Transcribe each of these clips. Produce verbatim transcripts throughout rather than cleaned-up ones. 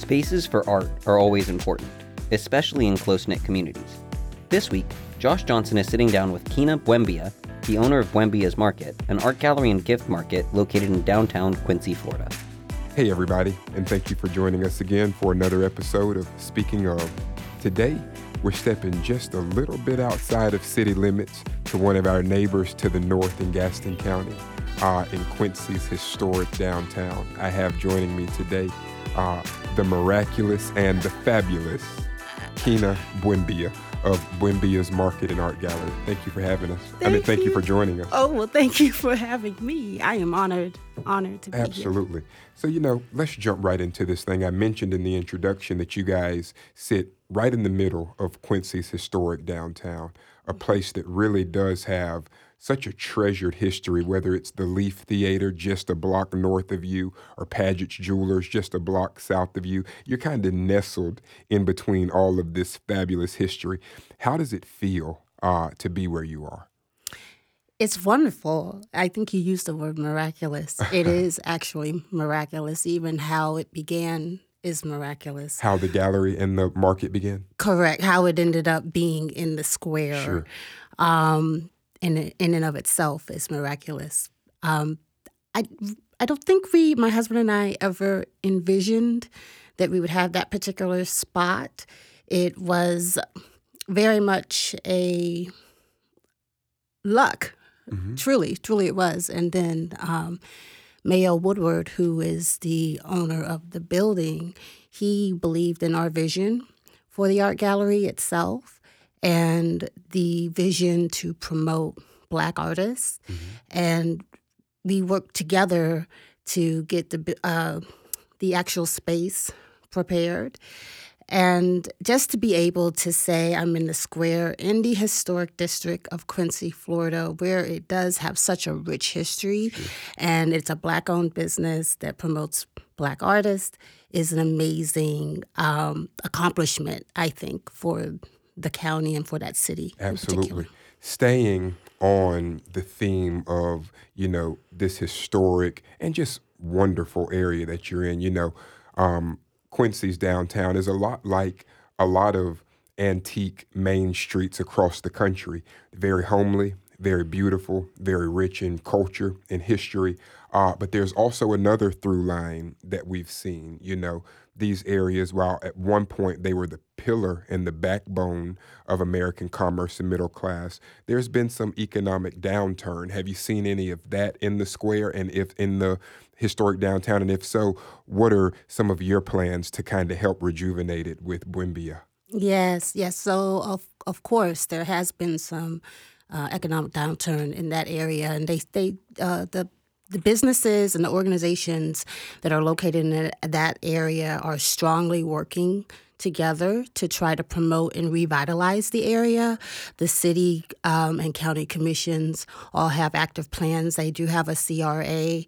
Spaces for art are always important, especially in close-knit communities. This week, Josh Johnson is sitting down with Kina Buendia, the owner of Buendia's Market, an art gallery and gift market located in downtown Quincy, Florida. Hey everybody, and thank you for joining us again for another episode of Speaking Of. Today, we're stepping just a little bit outside of city limits to one of our neighbors to the north in Gaston County, uh, in Quincy's historic downtown. I have joining me today uh, the miraculous and the fabulous Kina Buendia of Buendia's Market and Art Gallery. Thank you for having us. Thank I mean, thank you. you for joining us. Oh, well, thank you for having me. I am honored, honored to be Absolutely. here. So, you know, let's jump right into this thing. I mentioned in the introduction that you guys sit right in the middle of Quincy's historic downtown, a place that really does have such a treasured history, whether it's the Leaf Theater just a block north of you or Paget's Jewelers just a block south of you. You're kind of nestled in between all of this fabulous history. How does it feel uh, to be where you are? It's wonderful. I think you used the word miraculous. It is actually miraculous. Even how it began is miraculous. How the gallery and the market began? Correct. How it ended up being in the square. Sure. Um, in, in and of itself is miraculous. Um, I, I don't think we, my husband and I, ever envisioned that we would have that particular spot. It was very much a luck. Mm-hmm. Truly, truly it was. And then um, Mayo Woodward, who is the owner of the building, he believed in our vision for the art gallery itself and the vision to promote Black artists. Mm-hmm. And we worked together to get the uh, the actual space prepared. And just to be able to say I'm in the square in the historic district of Quincy, Florida, where it does have such a rich history, sure. And it's a Black-owned business that promotes Black artists, is an amazing um, accomplishment, I think, for the county and for that city. Absolutely. Staying on the theme of, you know, this historic and just wonderful area that you're in, you know, um, Quincy's downtown is a lot like a lot of antique main streets across the country. Very homely, very beautiful, very rich in culture and history. Uh, but there's also another through line that we've seen. You know, these areas, while at one point they were the pillar and the backbone of American commerce and middle class, there's been some economic downturn. Have you seen any of that in the square and if in the historic downtown? And if so, what are some of your plans to kind of help rejuvenate it with Buendia? Yes, yes. So, of of course, there has been some uh, economic downturn in that area. And they, they uh, the The businesses and the organizations that are located in that area are strongly working together to try to promote and revitalize the area. The city um, and county commissions all have active plans. They do have a C R A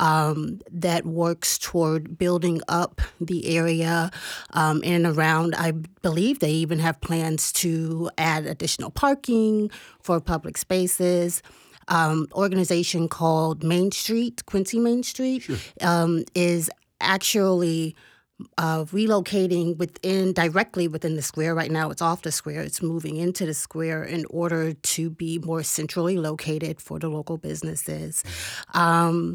um, that works toward building up the area um, in and around. I believe they even have plans to add additional parking for public spaces. Um, organization called Main Street, Quincy Main Street, sure. um, is actually uh, relocating within, directly within the square. Right now it's off the square. It's moving into the square in order to be more centrally located for the local businesses. Um,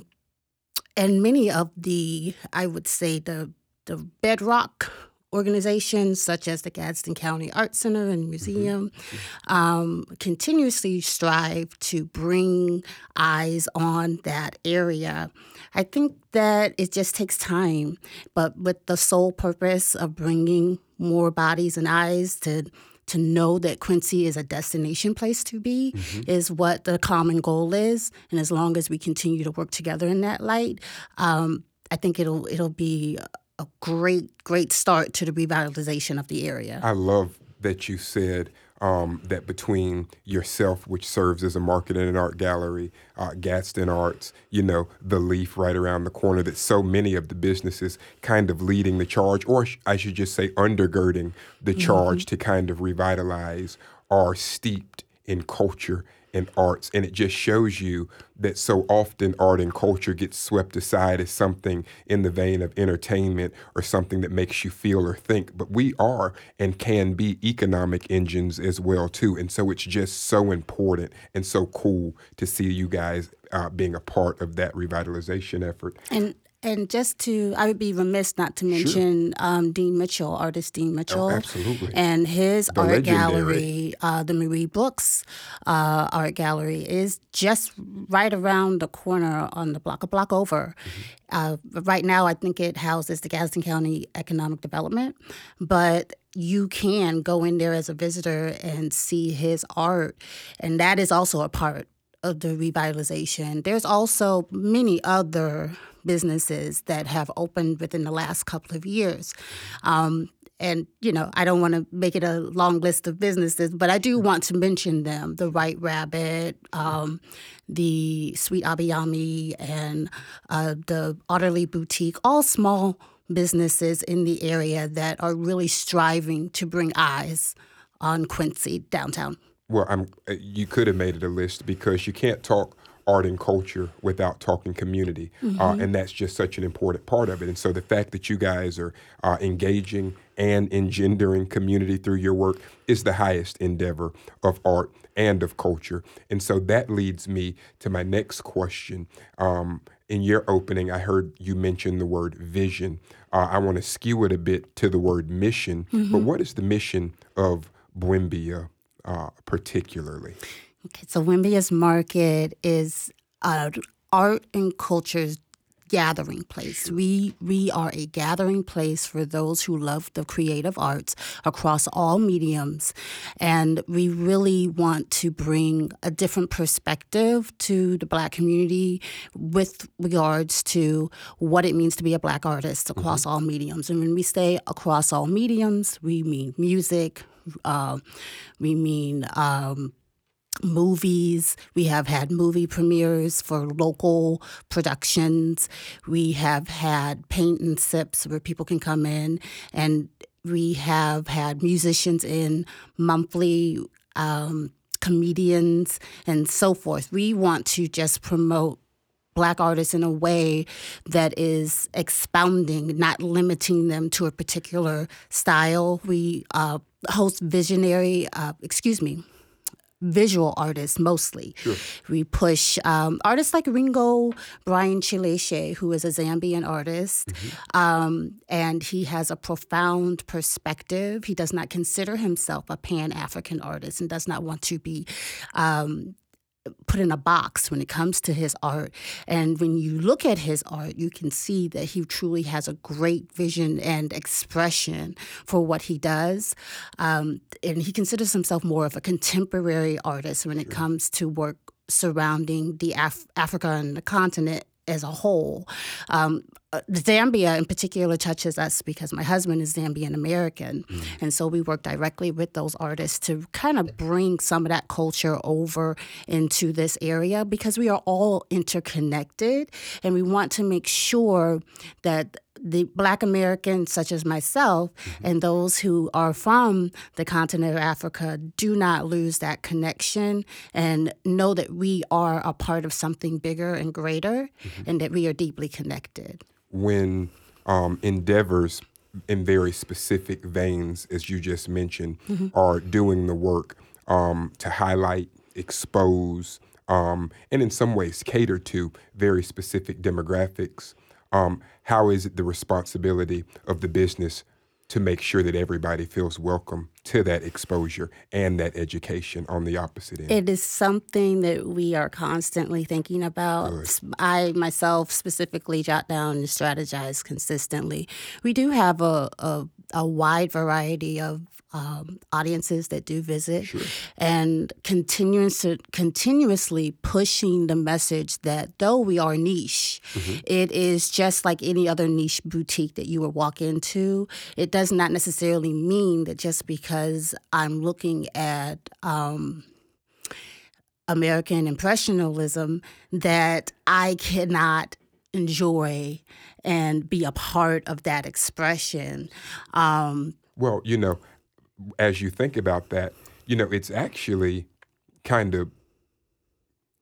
and many of the, I would say, the the bedrock organizations such as the Gadsden County Art Center and Museum mm-hmm. um, continuously strive to bring eyes on that area. I think that it just takes time, but with the sole purpose of bringing more bodies and eyes to to know that Quincy is a destination place to be mm-hmm. is what the common goal is. And as long as we continue to work together in that light, um, I think it'll it'll be a great, great start to the revitalization of the area. I love that you said um, that between yourself, which serves as a market and an art gallery, uh, Gadsden Arts, you know, the Leaf right around the corner, that so many of the businesses kind of leading the charge, or sh- I should just say undergirding the charge mm-hmm. to kind of revitalize, are steeped in culture and arts. And it just shows you that so often art and culture gets swept aside as something in the vein of entertainment or something that makes you feel or think. But we are and can be economic engines as well, too. And so it's just so important and so cool to see you guys uh, being a part of that revitalization effort. And And just to, I would be remiss not to mention sure. um, Dean Mitchell, artist Dean Mitchell. Oh, absolutely. And his the art legendary. gallery, uh, the Marie Brooks uh, Art Gallery, is just right around the corner on the block, a block over. Mm-hmm. Uh, right now, I think it houses the Gadsden County Economic Development, but you can go in there as a visitor and see his art, and that is also a part of the revitalization. There's also many other businesses that have opened within the last couple of years. Um, and, you know, I don't want to make it a long list of businesses, but I do want to mention them. The White Rabbit, um, the Sweet Abiyami, and uh, the Otterly Boutique, all small businesses in the area that are really striving to bring eyes on Quincy downtown. Well, I'm, you could have made it a list because you can't talk art and culture without talking community. Mm-hmm. Uh, and that's just such an important part of it. And so the fact that you guys are uh, engaging and engendering community through your work is the highest endeavor of art and of culture. And so that leads me to my next question. Um, in your opening, I heard you mention the word vision. Uh, I want to skew it a bit to the word mission. Mm-hmm. But what is the mission of Bwembia uh, particularly? Okay, so Wembia's Market is uh, art and culture's gathering place. We we are a gathering place for those who love the creative arts across all mediums, and we really want to bring a different perspective to the Black community with regards to what it means to be a Black artist across mm-hmm. all mediums. And when we say across all mediums, we mean music, uh, we mean um, movies. We have had movie premieres for local productions. We have had paint and sips where people can come in, and we have had musicians in monthly, um, comedians, and so forth. We want to just promote Black artists in a way that is expounding, not limiting them to a particular style. We uh, host visionary, uh, excuse me, visual artists mostly. Sure. We push um, artists like Ringo Brian Chileshe, who is a Zambian artist, mm-hmm. um, and he has a profound perspective. He does not consider himself a Pan-African artist and does not want to be um, put in a box when it comes to his art. And when you look at his art, you can see that he truly has a great vision and expression for what he does. Um, and he considers himself more of a contemporary artist when it sure. comes to work surrounding the Af- Africa and the continent as a whole. Um, Zambia in particular touches us because my husband is Zambian American. Mm. And so we work directly with those artists to kind of bring some of that culture over into this area because we are all interconnected, and we want to make sure that the Black Americans, such as myself, mm-hmm. and those who are from the continent of Africa do not lose that connection and know that we are a part of something bigger and greater, mm-hmm. and that we are deeply connected. When um, endeavors in very specific veins, as you just mentioned, mm-hmm. are doing the work um, to highlight, expose, um, and in some ways cater to very specific demographics, Um, how is it the responsibility of the business to make sure that everybody feels welcome to that exposure and that education on the opposite end? It is something that we are constantly thinking about. Good. I myself specifically jot down and strategize consistently. We do have a, a, a wide variety of Um, audiences that do visit, sure. and continuous, continuously pushing the message that though we are niche, mm-hmm. it is just like any other niche boutique that you would walk into. It does not necessarily mean that just because I'm looking at um, American Impressionism that I cannot enjoy and be a part of that expression. Um, well, you know, as you think about that, you know, it's actually kind of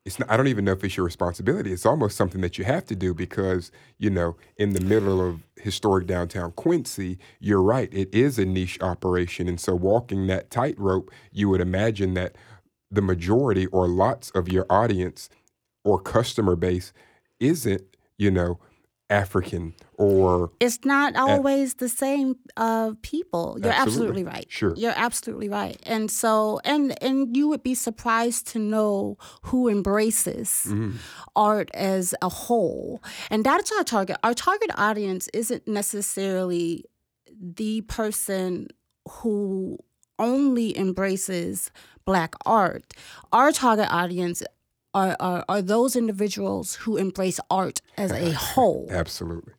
it's not, I don't even know if it's your responsibility. It's almost something that you have to do because, you know, in the middle of historic downtown Quincy, you're right, it is a niche operation. And so walking that tightrope, you would imagine that the majority or lots of your audience or customer base isn't, you know, African or It's not always the same uh, people. You're Absolutely. absolutely right. Sure. You're absolutely right. And so, and and you would be surprised to know who embraces Mhm. art as a whole. And that's our target. Our target audience isn't necessarily the person who only embraces Black art. Our target audience are, are, are those individuals who embrace art as a whole. Absolutely.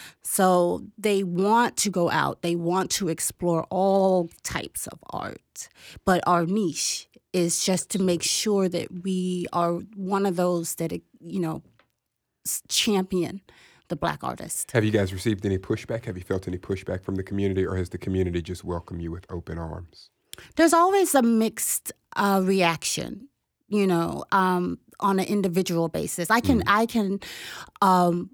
So they want to go out. They want to explore all types of art. But our niche is just to make sure that we are one of those that, you know, s- champion the Black artist. Have you guys received any pushback? Have you felt any pushback from the community, or has the community just welcomed you with open arms? There's always a mixed uh, reaction, you know, um, on an individual basis. I can, I can um,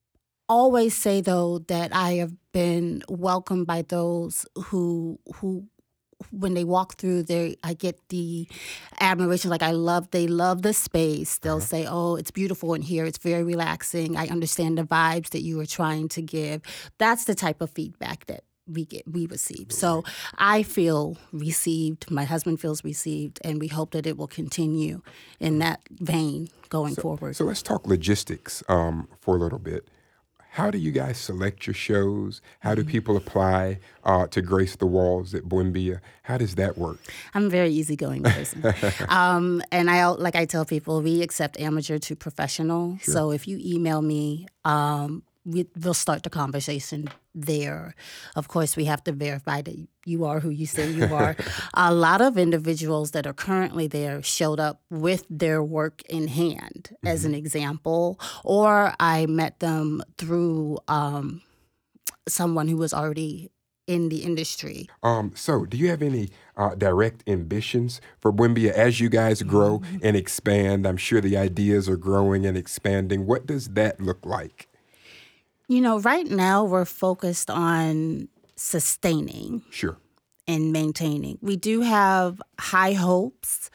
always say though that I have been welcomed by those who who. When they walk through there, I get the admiration. Like I love, they love the space. They'll say, "Oh, it's beautiful in here. It's very relaxing. I understand the vibes that you were trying to give." That's the type of feedback that we get, we receive. So I feel received. My husband feels received, and we hope that it will continue in that vein going forward. So let's talk logistics um, for a little bit. How do you guys select your shows? How do people apply uh, to grace the walls at Bwembia? How does that work? I'm a very easygoing person. um, and I like I tell people, we accept amateur to professional. Sure. So if you email me, um, we, we'll start the conversation there. Of course, we have to verify that you are who you say you are. A lot of individuals that are currently there showed up with their work in hand, mm-hmm. as an example, or I met them through um, someone who was already in the industry. Um, so do you have any uh, direct ambitions for Bwembia as you guys grow mm-hmm. and expand? I'm sure the ideas are growing and expanding. What does that look like? You know, right now we're focused on sustaining. Sure. And maintaining. We do have high hopes,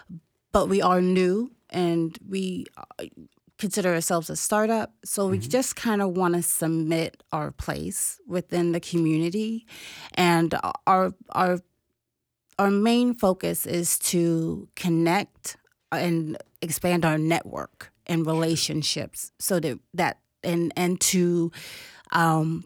but we are new and we consider ourselves a startup. So we mm-hmm. just kind of want to submit our place within the community. And our our our main focus is to connect and expand our network and relationships so that that and and to um,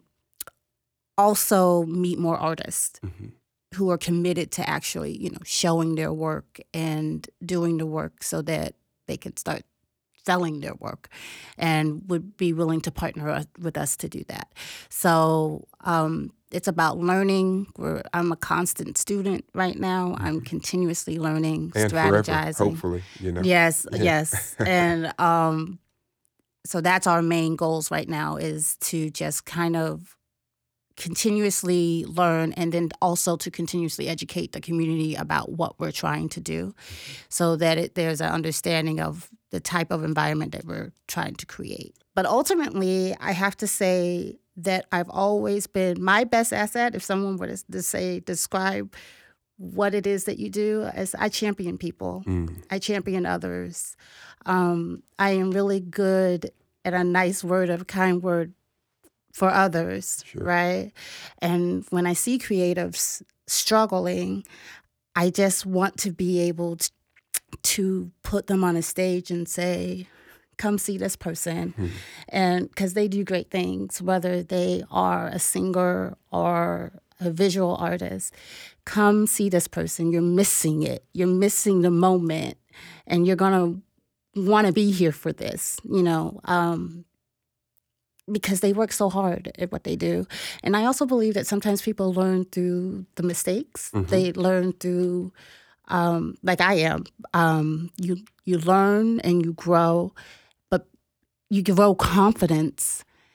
also meet more artists. Mm-hmm. who are committed to actually, you know, showing their work and doing the work so that they can start selling their work and would be willing to partner with us to do that. So um, it's about learning. We're, I'm a constant student right now. I'm continuously learning, and strategizing. Forever, hopefully, you know. Yes, yeah. yes. And um, so that's our main goals right now is to just kind of continuously learn and then also to continuously educate the community about what we're trying to do so that it, there's an understanding of the type of environment that we're trying to create. But ultimately, I have to say that I've always been my best asset, if someone were to, to say, describe what it is that you do, is I champion people. Mm. I champion others. Um, I am really good at a nice word, a kind word for others, sure. right? And when I see creatives struggling, I just want to be able to, to put them on a stage and say, come see this person. Hmm. And because they do great things, whether they are a singer or a visual artist, come see this person. You're missing it. You're missing the moment. And you're going to want to be here for this, you know, um, because they work so hard at what they do. And I also believe that sometimes people learn through the mistakes. Mm-hmm. They learn through, um, like I am. Um, you you learn and you grow, but you grow confidence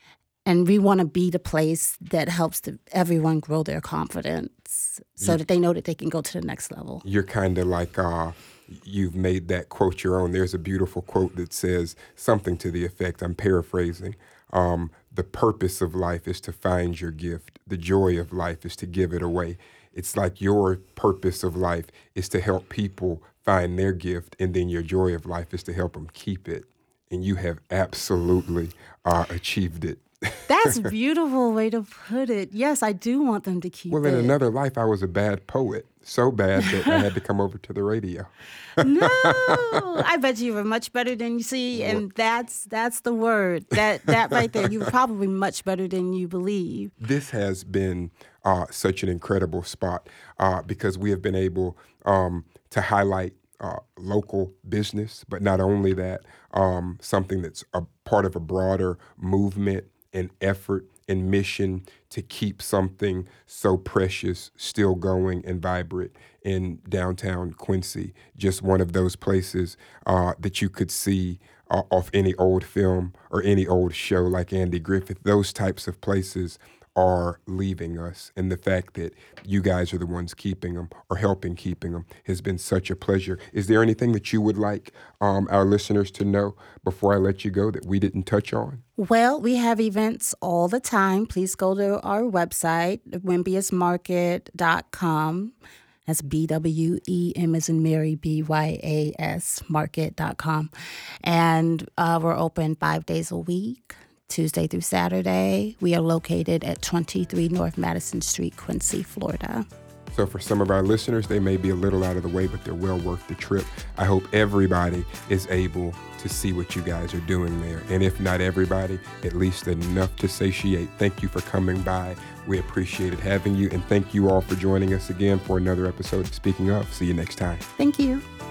And we want to be the place that helps the, everyone grow their confidence so you, that they know that they can go to the next level. You're kind of like, uh, you've made that quote your own. There's a beautiful quote that says something to the effect, I'm paraphrasing, um, the purpose of life is to find your gift. The joy of life is to give it away. It's like your purpose of life is to help people find their gift, and then your joy of life is to help them keep it. And you have absolutely uh, achieved it. That's a beautiful way to put it. Yes, I do want them to keep well, it. Well, in another life, I was a bad poet. So bad that I had to come over to the radio. No, I bet you were much better than you see, and that's that's the word. That that right there, you were probably much better than you believe. This has been uh, such an incredible spot uh, because we have been able um, to highlight uh, local business, but not only that, um, something that's a part of a broader movement and effort and mission to keep something so precious still going and vibrant in downtown Quincy. Just one of those places uh, that you could see uh, off any old film or any old show like Andy Griffith. Those types of places are leaving us, and the fact that you guys are the ones keeping them or helping keeping them has been such a pleasure. Is there anything that you would like um, our listeners to know before I let you go that we didn't touch on? Well, we have events all the time. Please go to our website, wembias market dot com. That's B W E M as in Mary, B Y A S, market dot com. And uh, we're open five days a week, Tuesday through Saturday. We are located at twenty-three North Madison Street, Quincy, Florida. So for some of our listeners, they may be a little out of the way, but they're well worth the trip. I hope everybody is able to see what you guys are doing there. And if not everybody, at least enough to satiate. Thank you for coming by. We appreciated having you. And thank you all for joining us again for another episode of Speaking Of. See you next time. Thank you.